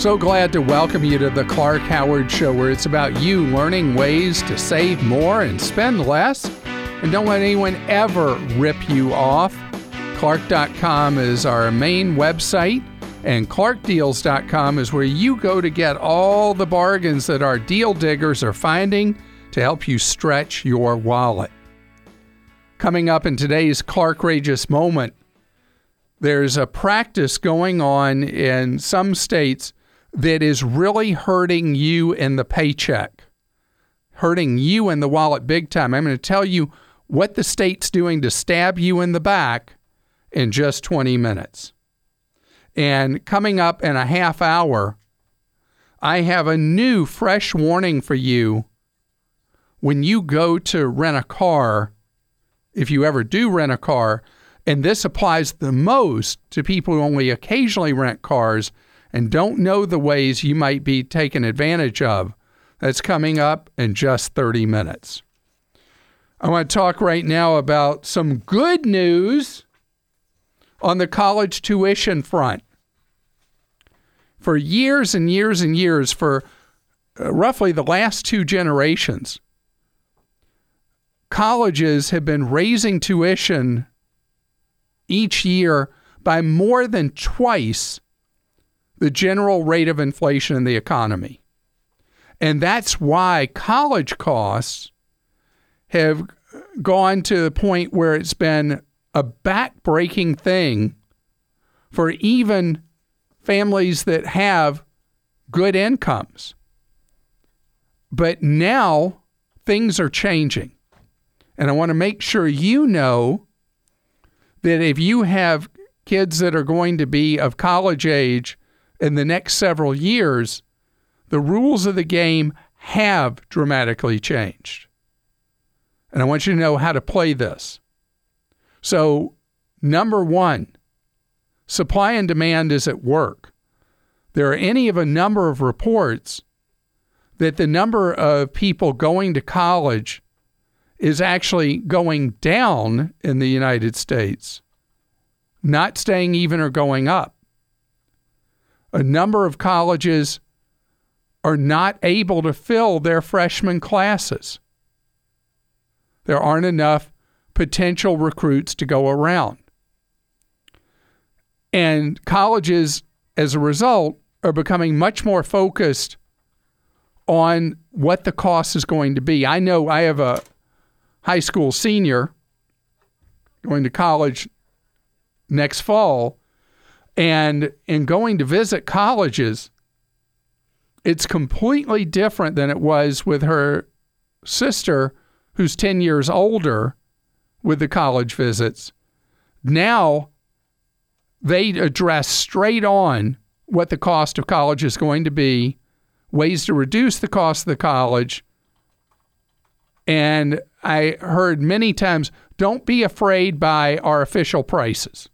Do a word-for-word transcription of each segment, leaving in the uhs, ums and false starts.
So glad to welcome you to the Clark Howard Show, where it's about you learning ways to save more and spend less. And don't let anyone ever rip you off. Clark dot com is our main website, and Clark Deals dot com is where you go to get all the bargains that our deal diggers are finding to help you stretch your wallet. Coming up in today's Clarkrageous Moment, there's a practice going on in some states that is really hurting you in the paycheck, hurting you in the wallet big time. I'm going to tell you what the state's doing to stab you in the back in just twenty minutes. And coming up in a half hour, I have a new fresh warning for you when you go to rent a car, if you ever do rent a car, and this applies the most to people who only occasionally rent cars and don't know the ways you might be taken advantage of. That's coming up in just thirty minutes. I want to talk right now about some good news on the college tuition front. For years and years and years, for uh, roughly the last two generations, colleges have been raising tuition each year by more than twice the general rate of inflation in the economy. And that's why college costs have gone to the point where it's been a back-breaking thing for even families that have good incomes. But now things are changing. And I want to make sure you know that if you have kids that are going to be of college age in the next several years, the rules of the game have dramatically changed. And I want you to know how to play this. So, number one, supply and demand is at work. There are any of a number of reports that the number of people going to college is actually going down in the United States, not staying even or going up. A number of colleges are not able to fill their freshman classes. There aren't enough potential recruits to go around. And colleges, as a result, are becoming much more focused on what the cost is going to be. I know I have a high school senior going to college next fall, and in going to visit colleges, it's completely different than it was with her sister, who's ten years older, with the college visits. Now, they address straight on what the cost of college is going to be, ways to reduce the cost of the college. And I heard many times, don't be afraid by our official prices.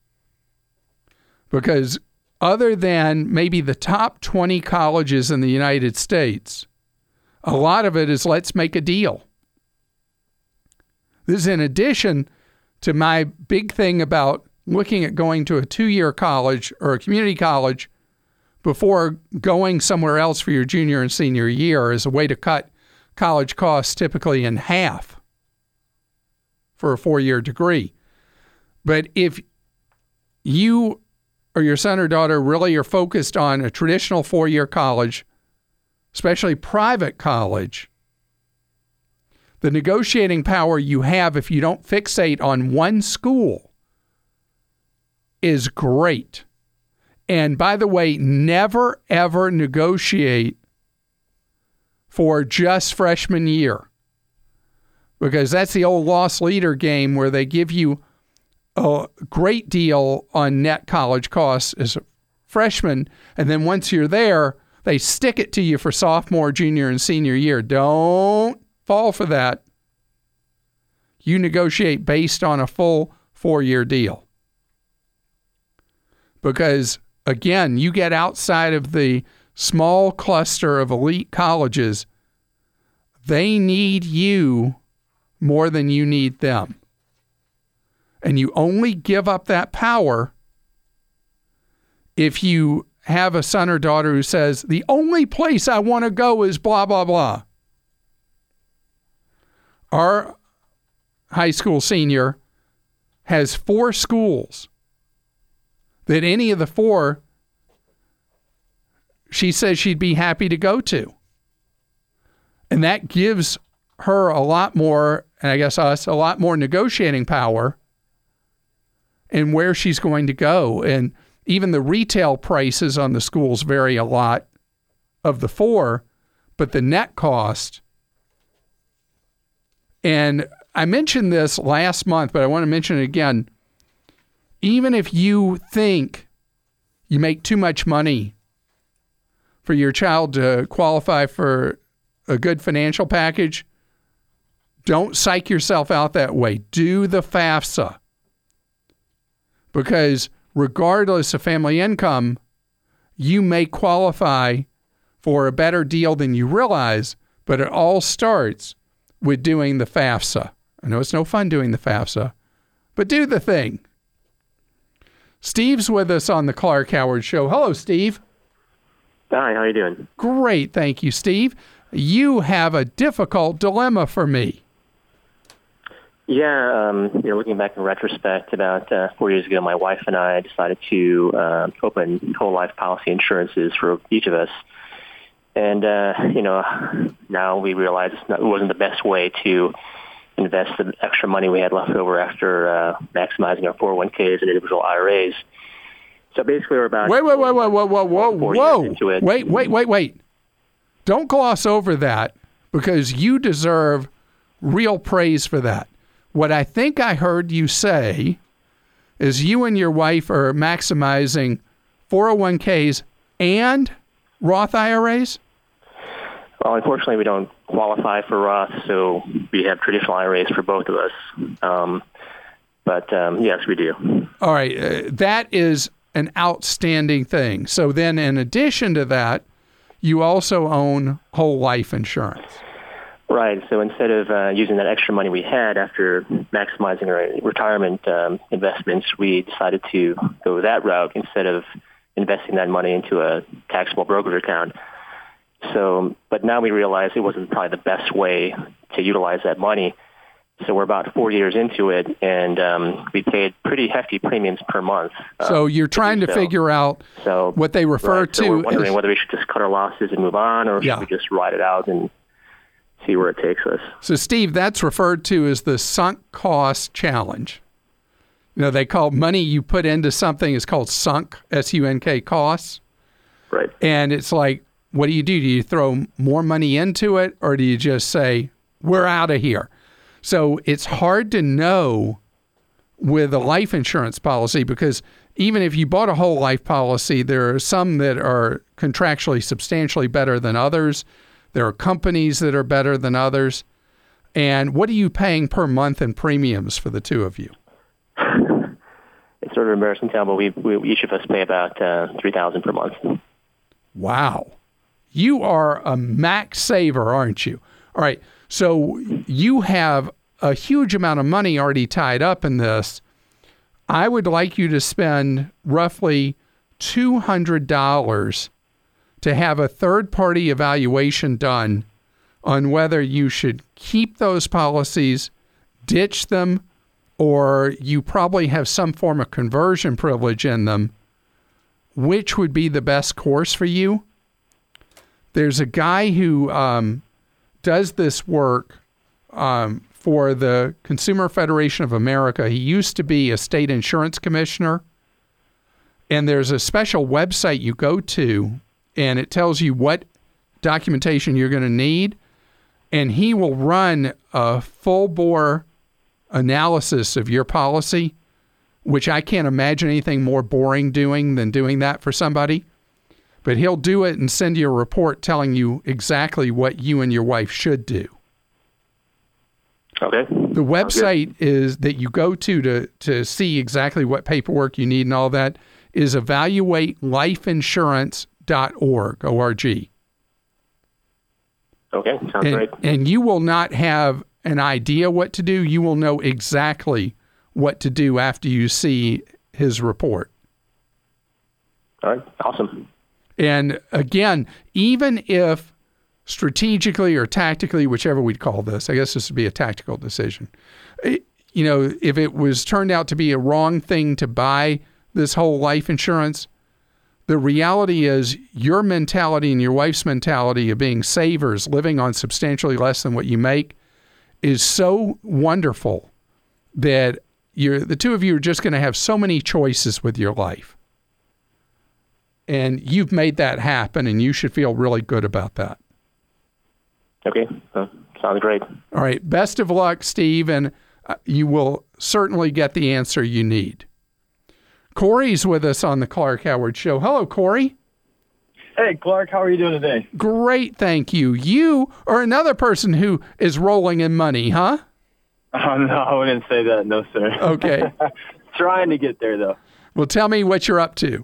Because other than maybe the top twenty colleges in the United States, a lot of it is let's make a deal. This is in addition to my big thing about looking at going to a two-year college or a community college before going somewhere else for your junior and senior year as a way to cut college costs typically in half for a four-year degree. But if you or your son or daughter really are focused on a traditional four-year college, especially private college, the negotiating power you have if you don't fixate on one school is great. And by the way, never, ever negotiate for just freshman year, because that's the old loss leader game where they give you a great deal on net college costs as a freshman, and then once you're there, they stick it to you for sophomore, junior, and senior year. Don't fall for that. You negotiate based on a full four-year deal. Because, again, you get outside of the small cluster of elite colleges, they need you more than you need them. And you only give up that power if you have a son or daughter who says, the only place I want to go is blah, blah, blah. Our high school senior has four schools that any of the four she says she'd be happy to go to. And that gives her a lot more, and I guess us, a lot more negotiating power in where she's going to go. And even the retail prices on the schools vary a lot of the four, but the net cost. And I mentioned this last month, but I want to mention it again. Even if you think you make too much money for your child to qualify for a good financial package, don't psych yourself out that way. Do the FAFSA. Because regardless of family income, you may qualify for a better deal than you realize, but it all starts with doing the FAFSA. I know it's no fun doing the FAFSA, but do the thing. Steve's with us on the Clark Howard Show. Hello, Steve. Hi, how you doing? Great, thank you, Steve. You have a difficult dilemma for me. Yeah, um, you know, looking back in retrospect, about uh, four years ago, my wife and I decided to uh, open whole life policy insurances for each of us. And, uh, you know, now we realize it's not, it wasn't the best way to invest the extra money we had left over after uh, maximizing our four oh one k's and individual I R As. So basically we're about... Wait, wait, wait, wait, whoa, whoa, whoa, whoa. Into it. Wait, wait, wait, wait. Don't gloss over that, because you deserve real praise for that. What I think I heard you say is you and your wife are maximizing four oh one k's and Roth I R As? Well, unfortunately, we don't qualify for Roth, so we have traditional I R As for both of us. Um, but, um, yes, we do. All right. Uh, that is an outstanding thing. So then in addition to that, you also own whole life insurance. Right. So instead of uh, using that extra money we had after maximizing our retirement um, investments, we decided to go that route instead of investing that money into a taxable brokerage account. So, but now we realize it wasn't probably the best way to utilize that money. So we're about four years into it, and um, we paid pretty hefty premiums per month. Uh, so you're trying to so. figure out so, what they refer right, to. So we're wondering as, whether we should just cut our losses and move on, or yeah. should we just ride it out and see where it takes us. So, Steve, that's referred to as the sunk cost challenge. You know, they call money you put into something is called sunk, S U N K, costs. Right. And it's like, what do you do? Do you throw more money into it, or do you just say, we're out of here? So it's hard to know with a life insurance policy, because even if you bought a whole life policy, there are some that are contractually substantially better than others. There are companies that are better than others. And what are you paying per month in premiums for the two of you? It's sort of embarrassing to tell, but we, we each of us pay about uh, three thousand dollars per month. Wow. You are a max saver, aren't you? All right. So you have a huge amount of money already tied up in this. I would like you to spend roughly two hundred dollars to have a third-party evaluation done on whether you should keep those policies, ditch them, or you probably have some form of conversion privilege in them. Which would be the best course for you? There's a guy who um, does this work um, for the Consumer Federation of America. He used to be a state insurance commissioner. And there's a special website you go to, and it tells you what documentation you're going to need. And he will run a full-bore analysis of your policy, which I can't imagine anything more boring doing than doing that for somebody. But he'll do it and send you a report telling you exactly what you and your wife should do. Okay. The website is that you go to, to to see exactly what paperwork you need and all that is evaluate life insurance dot org, O R G. Okay, sounds and, great. And you will not have an idea what to do. You will know exactly what to do after you see his report. All right, awesome. And again, even if strategically or tactically, whichever we'd call this, I guess this would be a tactical decision. It, you know, if it was turned out to be a wrong thing to buy this whole life insurance, the reality is your mentality and your wife's mentality of being savers, living on substantially less than what you make, is so wonderful that you're, the two of you are just going to have so many choices with your life. And you've made that happen, and you should feel really good about that. Okay. Uh, sounds great. All right. Best of luck, Steve, and uh, you will certainly get the answer you need. Corey's with us on the Clark Howard Show. Hello, Corey. Hey, Clark. How are you doing today? Great, thank you. You are another person who is rolling in money, huh? Oh, no, I wouldn't say that. No, sir. Okay. Trying to get there, though. Well, tell me what you're up to.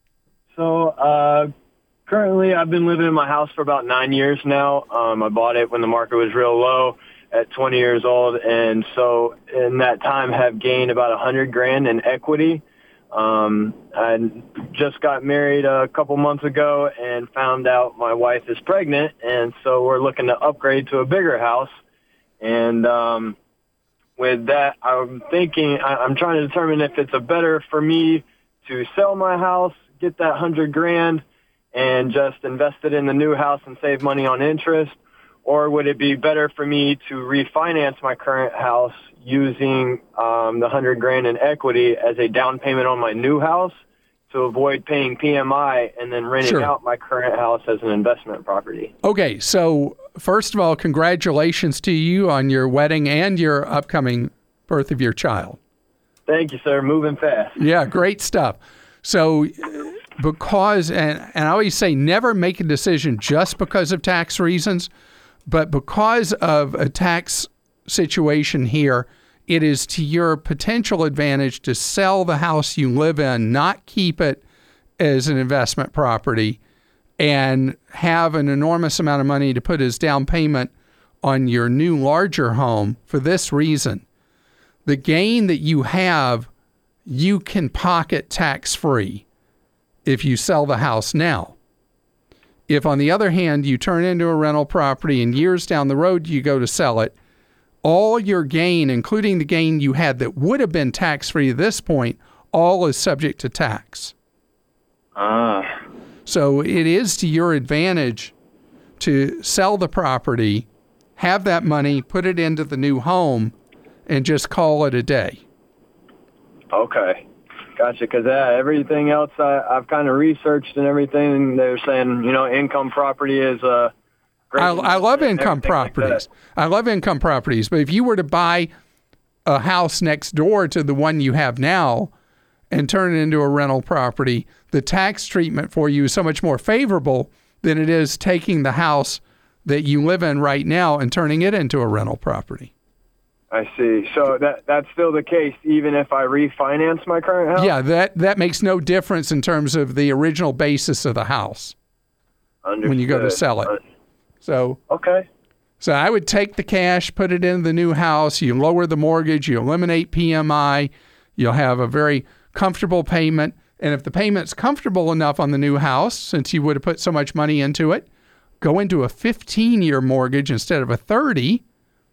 So, uh, currently, I've been living in my house for about nine years now. Um, I bought it when the market was real low at twenty years old, and so in that time have gained about a hundred grand in equity. Um, I just got married a couple months ago and found out my wife is pregnant, and so we're looking to upgrade to a bigger house. And um, with that, I'm thinking, I'm trying to determine if it's a better for me to sell my house, get that hundred grand, and just invest it in the new house and save money on interest, or would it be better for me to refinance my current house using um, the hundred grand in equity as a down payment on my new house to avoid paying P M I and then renting Sure. out my current house as an investment property? Okay, so first of all, congratulations to you on your wedding and your upcoming birth of your child. Thank you, sir. Moving fast. Yeah, great stuff. So because, and, and I always say never make a decision just because of tax reasons, but because of a tax situation here, it is to your potential advantage to sell the house you live in, not keep it as an investment property, and have an enormous amount of money to put as down payment on your new larger home for this reason. The gain that you have, you can pocket tax-free if you sell the house now. If, on the other hand, you turn into a rental property and years down the road you go to sell it, all your gain, including the gain you had that would have been tax-free at this point, all is subject to tax. Ah. So it is to your advantage to sell the property, have that money, put it into the new home, and just call it a day. Okay. Gotcha. Because uh, everything else I, I've kind of researched and everything, and they're saying, you know, income property is a great. I, I love income properties. Like I love income properties. But if you were to buy a house next door to the one you have now and turn it into a rental property, the tax treatment for you is so much more favorable than it is taking the house that you live in right now and turning it into a rental property. I see. So that that's still the case, even if I refinance my current house? Yeah, that, that makes no difference in terms of the original basis of the house. Understood. When you go to sell it. So, okay. So I would take the cash, put it in the new house, you lower the mortgage, you eliminate P M I, you'll have a very comfortable payment. And if the payment's comfortable enough on the new house, since you would have put so much money into it, go into a fifteen-year mortgage instead of a thirty.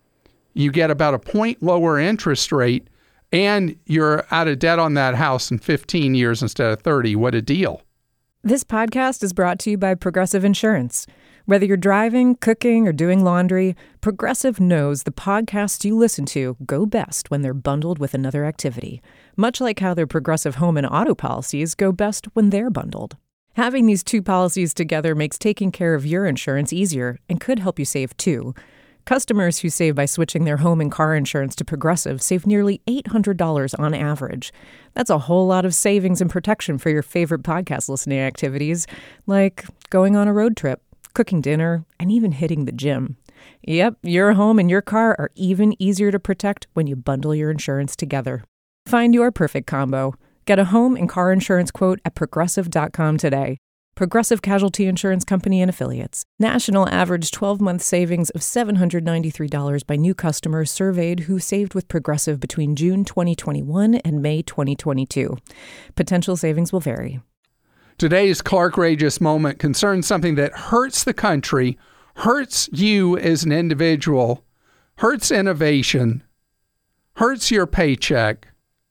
You get about a point lower interest rate, and you're out of debt on that house in fifteen years instead of thirty. What a deal. This podcast is brought to you by Progressive Insurance. Whether you're driving, cooking, or doing laundry, Progressive knows the podcasts you listen to go best when they're bundled with another activity, much like how their Progressive home and auto policies go best when they're bundled. Having these two policies together makes taking care of your insurance easier and could help you save too. Customers who save by switching their home and car insurance to Progressive save nearly eight hundred dollars on average. That's a whole lot of savings and protection for your favorite podcast listening activities, like going on a road trip, cooking dinner, and even hitting the gym. Yep, your home and your car are even easier to protect when you bundle your insurance together. Find your perfect combo. Get a home and car insurance quote at progressive dot com today. Progressive Casualty Insurance Company and Affiliates. National average twelve-month savings of seven hundred ninety-three dollars by new customers surveyed who saved with Progressive between June twenty twenty-one and May twenty twenty-two. Potential savings will vary. Today's Clarkrageous moment concerns something that hurts the country, hurts you as an individual, hurts innovation, hurts your paycheck,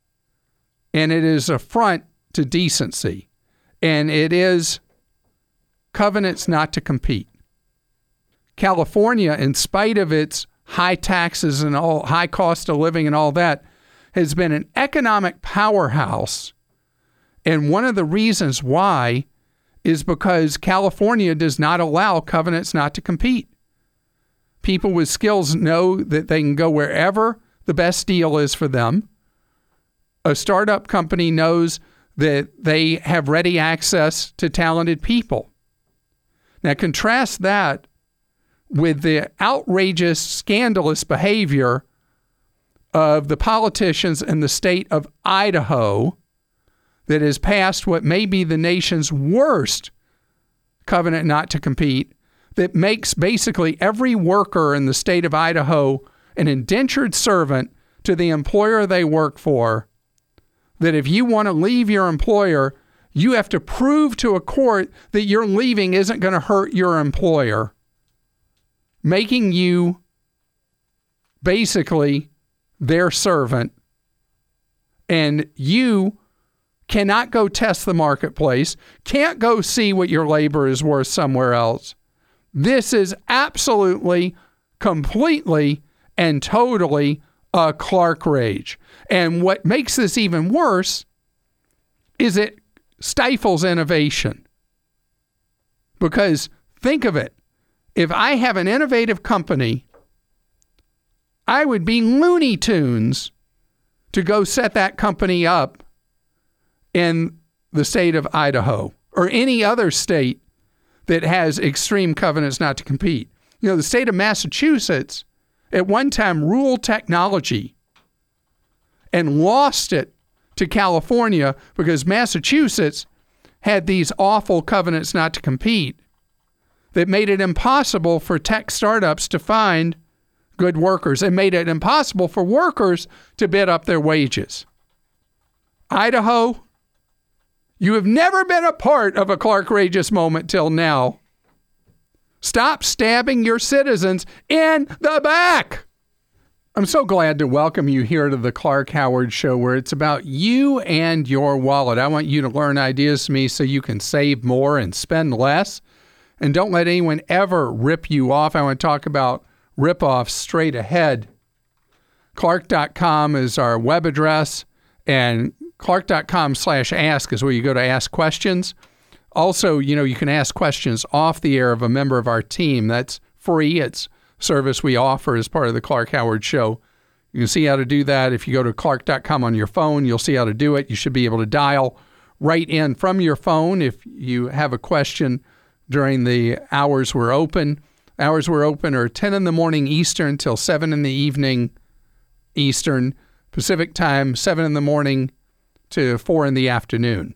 and it is an affront to decency, and it is covenants not to compete. California, in spite of its high taxes and all high cost of living and all that, has been an economic powerhouse. And one of the reasons why is because California does not allow covenants not to compete. People with skills know that they can go wherever the best deal is for them. A startup company knows that they have ready access to talented people. Now contrast that with the outrageous, scandalous behavior of the politicians in the state of Idaho that has passed what may be the nation's worst covenant not to compete, that makes basically every worker in the state of Idaho an indentured servant to the employer they work for, that if you want to leave your employer, you have to prove to a court that your leaving isn't going to hurt your employer, making you basically their servant, and you cannot go test the marketplace, can't go see what your labor is worth somewhere else. This is absolutely, completely, and totally a Clarkrage. And what makes this even worse is it stifles innovation. Because think of it. If I have an innovative company, I would be Looney Tunes to go set that company up in the state of Idaho or any other state that has extreme covenants not to compete. You know, the state of Massachusetts at one time ruled technology and lost it to California because Massachusetts had these awful covenants not to compete that made it impossible for tech startups to find good workers and made it impossible for workers to bid up their wages. Idaho, you have never been a part of a Clarkrageous moment till now. Stop stabbing your citizens in the back. I'm so glad to welcome you here to the Clark Howard Show, where it's about you and your wallet. I want you to learn ideas from me so you can save more and spend less. And don't let anyone ever rip you off. I want to talk about rip-offs straight ahead. Clark dot com is our web address, and Clark dot com slash ask is where you go to ask questions. Also, you know, you can ask questions off the air of a member of our team. That's free. It's service we offer as part of the Clark Howard Show. You can see how to do that. If you go to Clark dot com on your phone, you'll see how to do it. You should be able to dial right in from your phone if you have a question during the hours we're open. Hours we're open are ten in the morning Eastern till seven in the evening Eastern. Pacific time, seven in the morning to four in the afternoon.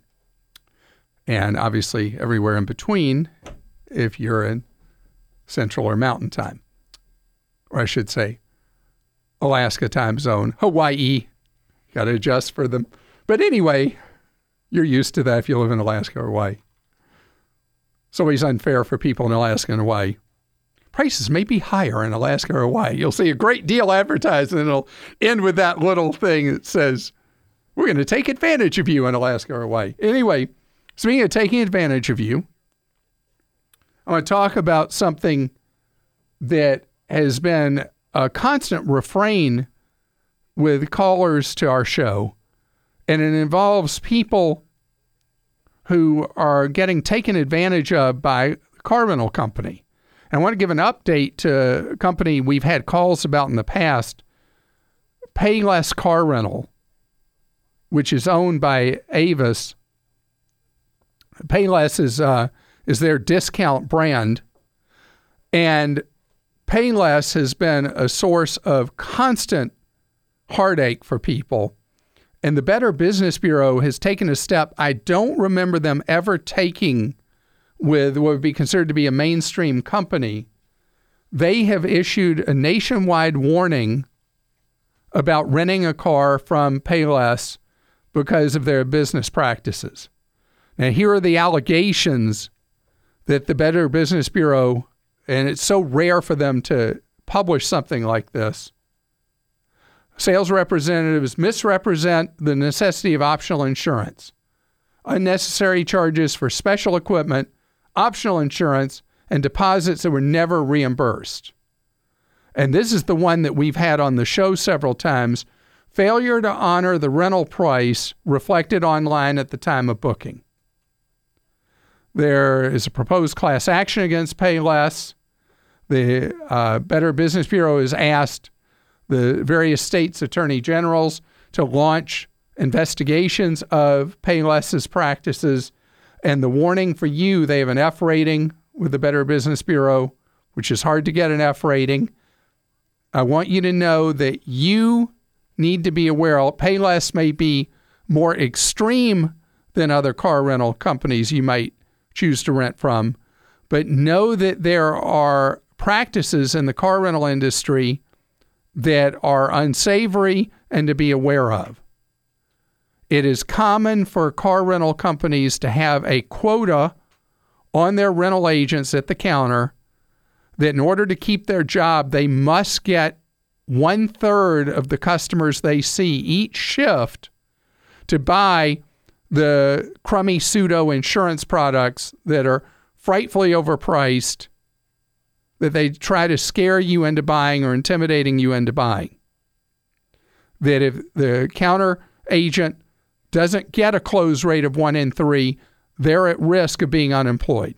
And obviously everywhere in between if you're in Central or Mountain time. Or I should say Alaska time zone, Hawaii. Got to adjust for them. But anyway, you're used to that if you live in Alaska or Hawaii. It's always unfair for people in Alaska and Hawaii. Prices may be higher in Alaska or Hawaii. You'll see a great deal advertised, and it'll end with that little thing that says, we're going to take advantage of you in Alaska or Hawaii. Anyway, speaking of taking advantage of you, I want to talk about something that has been a constant refrain with callers to our show, and it involves people who are getting taken advantage of by the car rental company. And I want to give an update to a company we've had calls about in the past, Payless Car Rental, which is owned by Avis. Payless is uh, is their discount brand, and Payless has been a source of constant heartache for people. And the Better Business Bureau has taken a step I don't remember them ever taking with what would be considered to be a mainstream company. They have issued a nationwide warning about renting a car from Payless because of their business practices. And here are the allegations that the Better Business Bureau, and it's so rare for them to publish something like this. Sales representatives misrepresent the necessity of optional insurance, unnecessary charges for special equipment, optional insurance, and deposits that were never reimbursed. And this is the one that we've had on the show several times. Failure to honor the rental price reflected online at the time of booking. There is a proposed class action against Payless. The uh, Better Business Bureau has asked the various states' attorney generals to launch investigations of Payless's practices. And the warning for you, they have an F rating with the Better Business Bureau, which is hard to get an F rating. I want you to know that you need to be aware. Payless may be more extreme than other car rental companies you might choose to rent from, but know that there are practices in the car rental industry that are unsavory and to be aware of. It is common for car rental companies to have a quota on their rental agents at the counter that in order to keep their job, they must get one third of the customers they see each shift to buy the crummy pseudo insurance products that are frightfully overpriced, that they try to scare you into buying or intimidating you into buying. That if the counter agent doesn't get a close rate of one in three, they're at risk of being unemployed.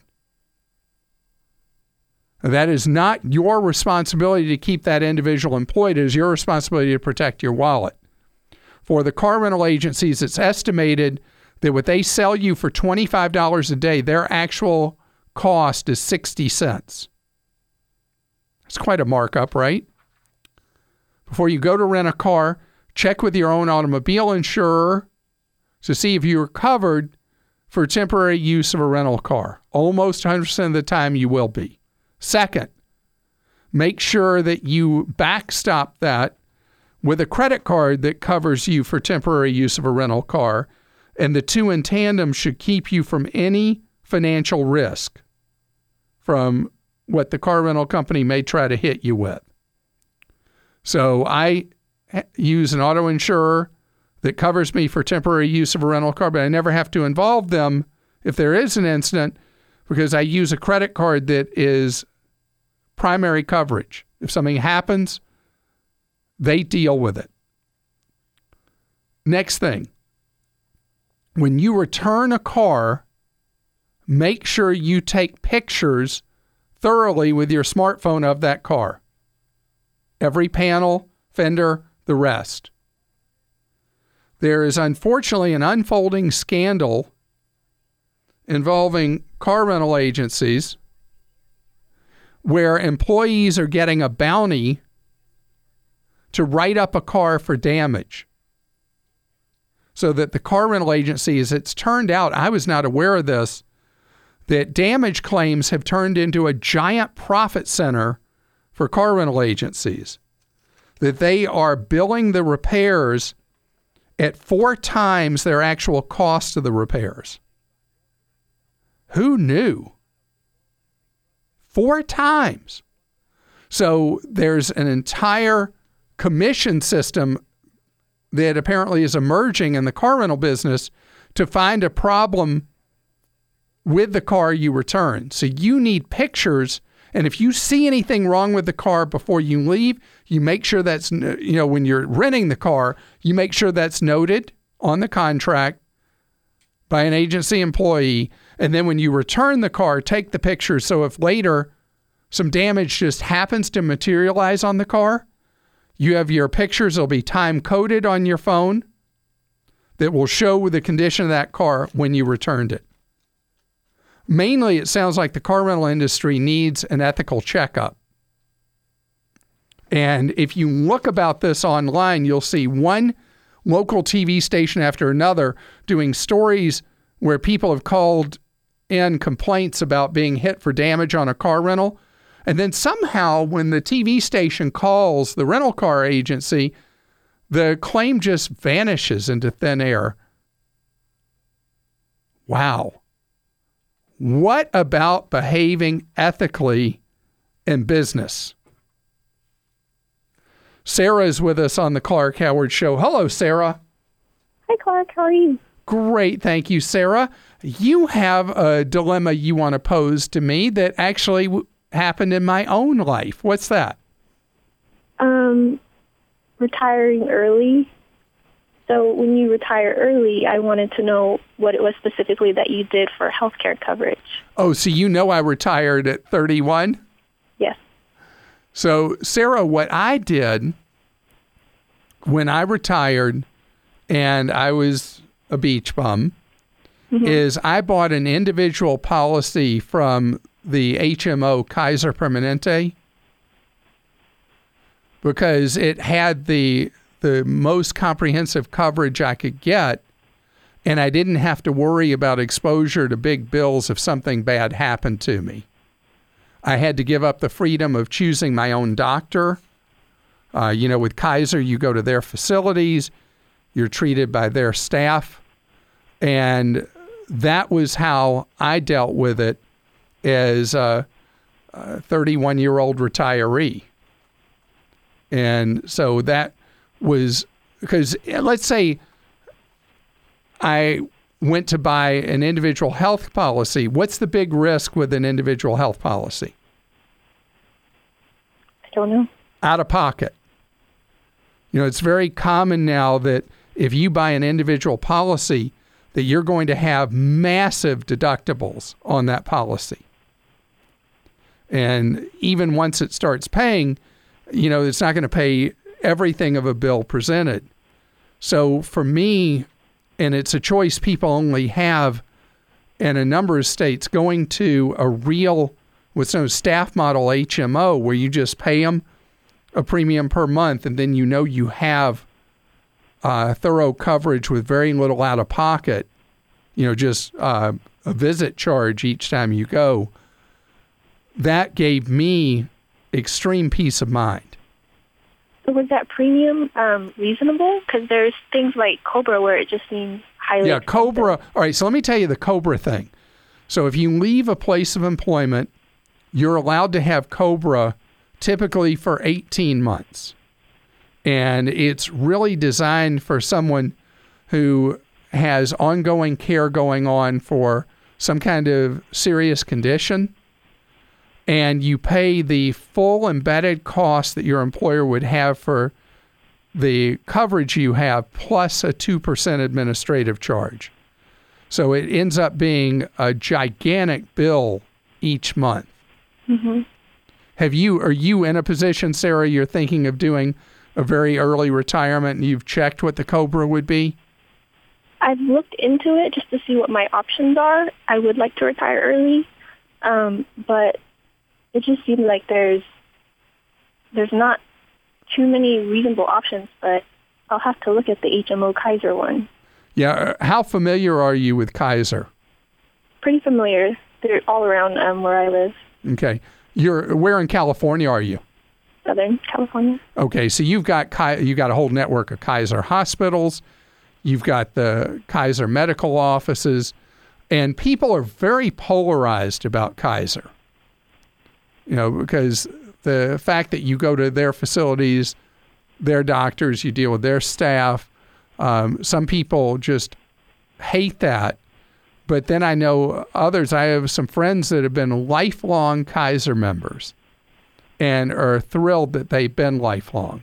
That is not your responsibility to keep that individual employed. It is your responsibility to protect your wallet. For the car rental agencies, it's estimated that what they sell you for twenty-five dollars a day, their actual cost is sixty cents. It's quite a markup, right? Before you go to rent a car, check with your own automobile insurer to see if you are covered for temporary use of a rental car. Almost one hundred percent of the time you will be. Second, make sure that you backstop that with a credit card that covers you for temporary use of a rental car, and the two in tandem should keep you from any financial risk from what the car rental company may try to hit you with. So I use an auto insurer that covers me for temporary use of a rental car, but I never have to involve them if there is an incident because I use a credit card that is primary coverage. If something happens, they deal with it. Next thing, when you return a car, make sure you take pictures thoroughly with your smartphone of that car. Every panel, fender, the rest. There is unfortunately an unfolding scandal involving car rental agencies where employees are getting a bounty to write up a car for damage. So that the car rental agency, as it's turned out, I was not aware of this, that damage claims have turned into a giant profit center for car rental agencies. That they are billing the repairs at four times their actual cost of the repairs. Who knew? Four times. So there's an entire commission system that apparently is emerging in the car rental business to find a problem with the car you return. So you need pictures, and if you see anything wrong with the car before you leave, you make sure that's, you know, when you're renting the car, you make sure that's noted on the contract by an agency employee. And then when you return the car, take the pictures. So if later some damage just happens to materialize on the car, you have your pictures. They'll be time coded on your phone that will show the condition of that car when you returned it. Mainly, it sounds like the car rental industry needs an ethical checkup. And if you look about this online, you'll see one local T V station after another doing stories where people have called in complaints about being hit for damage on a car rental. And then somehow when the T V station calls the rental car agency, the claim just vanishes into thin air. Wow. What about behaving ethically in business? Sarah is with us on the Clark Howard Show. Hello, Sarah. Hi, Clark. How are you? Great. Thank you, Sarah. You have a dilemma you want to pose to me that actually w- happened in my own life. What's that? Um, retiring early. So when you retire early, I wanted to know what it was specifically that you did for healthcare coverage. Oh, so you know I retired at thirty-one? Yes. So, Sarah, what I did when I retired and I was a beach bum mm-hmm. is I bought an individual policy from the H M O Kaiser Permanente because it had the the most comprehensive coverage I could get, and I didn't have to worry about exposure to big bills if something bad happened to me. I had to give up the freedom of choosing my own doctor. Uh, you know, with Kaiser, you go to their facilities, you're treated by their staff, and that was how I dealt with it as a thirty-one-year-old retiree. And so that was because, let's say I went to buy an individual health policy. What's the big risk with an individual health policy? I don't know. Out of pocket. You know, it's very common now that if you buy an individual policy, that you're going to have massive deductibles on that policy. And even once it starts paying, you know, it's not going to pay everything of a bill presented. So for me, and it's a choice people only have in a number of states, going to a real, what's known as staff model H M O, where you just pay them a premium per month, and then you know you have uh, thorough coverage with very little out of pocket, you know, just uh, a visit charge each time you go. That gave me extreme peace of mind. So was that premium um, reasonable? Because there's things like Cobra where it just seems highly Yeah, expensive. Cobra. All right, so let me tell you the Cobra thing. So if you leave a place of employment, you're allowed to have Cobra typically for eighteen months. And it's really designed for someone who has ongoing care going on for some kind of serious condition. And you pay the full embedded cost that your employer would have for the coverage you have, plus a two percent administrative charge. So it ends up being a gigantic bill each month. Mm-hmm. Have you, are you in a position, Sarah, you're thinking of doing a very early retirement and you've checked what the Cobra would be? I've looked into it just to see what my options are. I would like to retire early, um, but it just seems like there's there's not too many reasonable options, but I'll have to look at the H M O Kaiser one. Yeah. How familiar are you with Kaiser? Pretty familiar. They're all around um, where I live. Okay. You're where in California are you? Southern California. Okay, so you've got you got a whole network of Kaiser hospitals. You've got the Kaiser medical offices, and people are very polarized about Kaiser. You know, because the fact that you go to their facilities, their doctors, you deal with their staff. Um, some people just hate that. But then I know others. I have some friends that have been lifelong Kaiser members and are thrilled that they've been lifelong.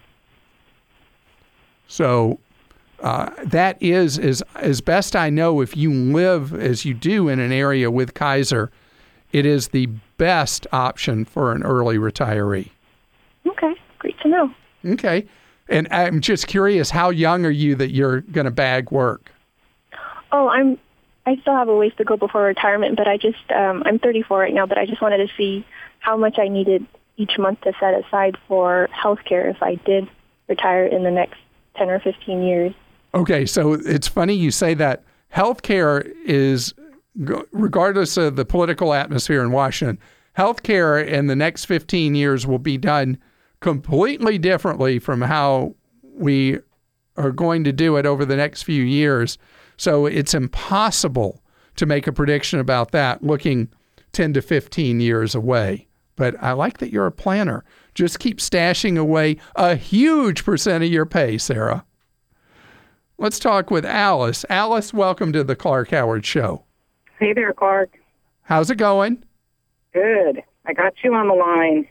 So uh, that is, as, as best I know, if you live as you do in an area with Kaiser, it is the best option for an early retiree. Okay, great to know. Okay. And I'm just curious, how young are you that you're going to bag work? Oh, I'm. I still have a ways to go before retirement, but I just, um, I'm thirty-four right now, but I just wanted to see how much I needed each month to set aside for health care if I did retire in the next ten or fifteen years. Okay, so it's funny you say that. Health care is, regardless of the political atmosphere in Washington, health care in the next fifteen years will be done completely differently from how we are going to do it over the next few years. So it's impossible to make a prediction about that looking ten to fifteen years away. But I like that you're a planner. Just keep stashing away a huge percent of your pay, Sarah. Let's talk with Alice. Alice, welcome to the Clark Howard Show. Hey there, Clark. How's it going? Good. I got you on the line.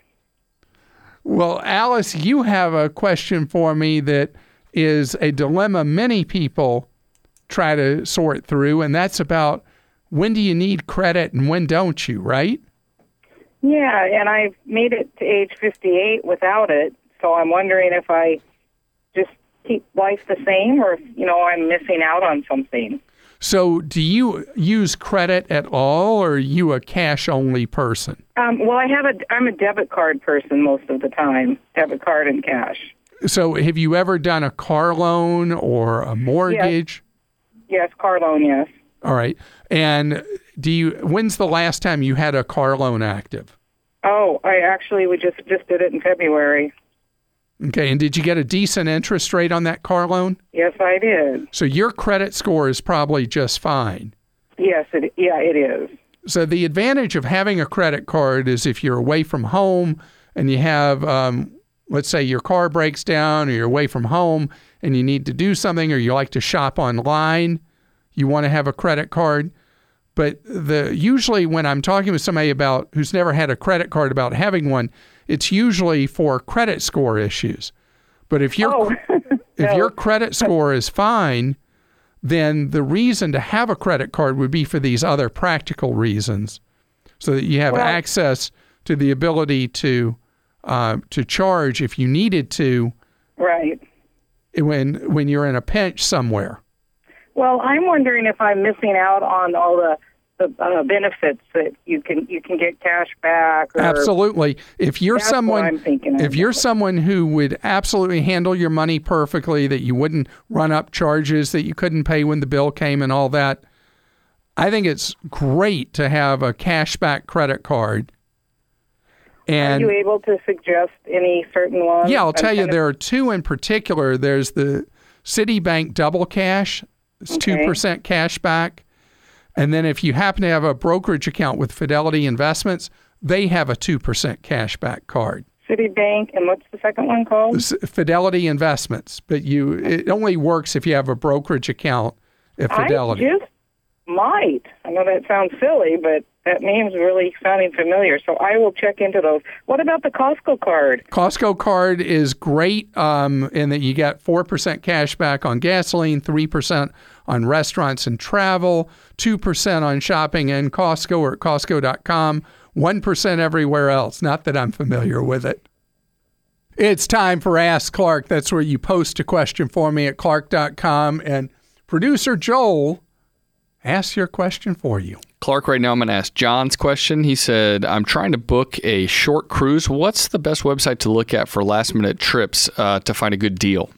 Well, Alice, you have a question for me that is a dilemma many people try to sort through, and that's about when do you need credit and when don't you, right? Yeah, and I've made it to age fifty-eight without it, so I'm wondering if I just keep life the same or if, you know, I'm missing out on something. So do you use credit at all, or are you a cash-only person? Um, well, I have a, I'm a debit card person most of the time, debit card and cash. So have you ever done a car loan or a mortgage? Yes, yes, car loan, yes. All right. And do you? When's the last time you had a car loan active? Oh, I actually, we just, just did it in February. Okay. And did you get a decent interest rate on that car loan? Yes, I did. So your credit score is probably just fine. Yes, it, yeah, it is. So the advantage of having a credit card is if you're away from home and you have, um, let's say your car breaks down or you're away from home and you need to do something or you like to shop online, you want to have a credit card. But the usually when I'm talking with somebody about who's never had a credit card about having one, it's usually for credit score issues. But if your Oh. if No. your credit score is fine, then the reason to have a credit card would be for these other practical reasons, so that you have Well- access to the ability to uh, to charge if you needed to Right. when when you're in a pinch somewhere. Well, I'm wondering if I'm missing out on all the the uh, benefits that you can you can get cash back. Or, Absolutely. If you're That's what someone, I'm thinking of. if you're someone who would absolutely handle your money perfectly, that you wouldn't run up charges that you couldn't pay when the bill came and all that, I think it's great to have a cashback credit card. And Are you able to suggest any certain ones? yeah, I'll I'm tell you, kind of- there are two in particular. There's the Citibank Double Cash. It's Okay. two percent cash back. And then if you happen to have a brokerage account with Fidelity Investments, they have a two percent cash back card. Citibank, and what's the second one called? S- Fidelity Investments. But you, it only works if you have a brokerage account at Fidelity. I just might. I know that sounds silly, but that name's really sounding familiar, so I will check into those. What about the Costco card? Costco card is great um, in that you get four percent cash back on gasoline, three percent on restaurants and travel, two percent on shopping in Costco or at Costco dot com, one percent everywhere else. Not that I'm familiar with it. It's time for Ask Clark. That's where you post a question for me at Clark dot com, and producer Joel asks your question for you. Clark, right now I'm going to ask John's question. He said, I'm trying to book a short cruise. What's the best website to look at for last-minute trips uh, to find a good deal?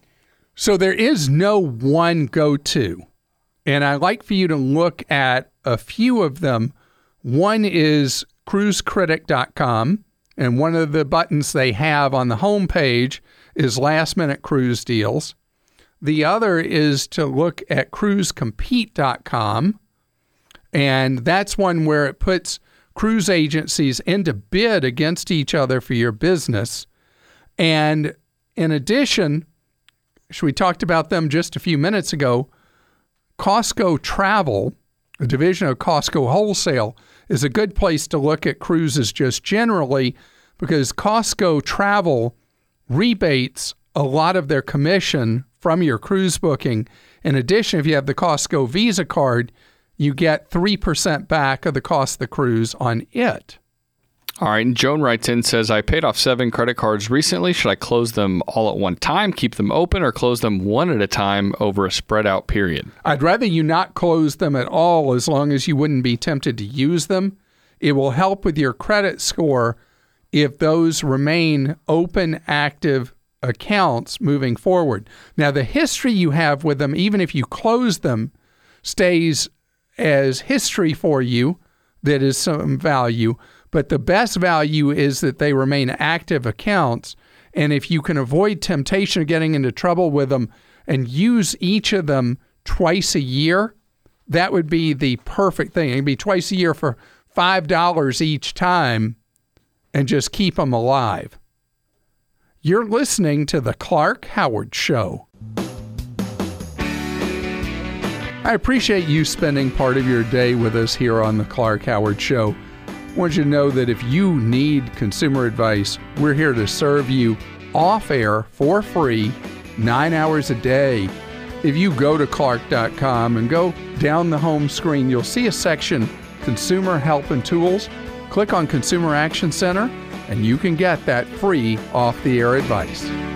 So there is no one go-to, and I like for you to look at a few of them. One is cruise critic dot com, and one of the buttons they have on the homepage is last-minute cruise deals. The other is to look at cruise compete dot com, and that's one where it puts cruise agencies into bid against each other for your business. And in addition, we talked about them just a few minutes ago, Costco Travel, a division of Costco Wholesale, is a good place to look at cruises just generally because Costco Travel rebates a lot of their commission from your cruise booking. In addition, if you have the Costco Visa card, you get three percent back of the cost of the cruise on it. All right, and Joan writes in, says, I paid off seven credit cards recently. Should I close them all at one time, keep them open, or close them one at a time over a spread out period? I'd rather you not close them at all as long as you wouldn't be tempted to use them. It will help with your credit score if those remain open, active accounts moving forward. Now, the history you have with them, even if you close them, stays as history for you that is some value. But the best value is that they remain active accounts. And if you can avoid temptation of getting into trouble with them and use each of them twice a year, that would be the perfect thing. It'd be twice a year for five dollars each time and just keep them alive. You're listening to The Clark Howard Show. I appreciate you spending part of your day with us here on The Clark Howard Show. I want you to know that if you need consumer advice, we're here to serve you off air for free, nine hours a day. If you go to clark dot com and go down the home screen, you'll see a section, Consumer Help and Tools. Click on Consumer Action Center, and you can get that free off-the-air advice.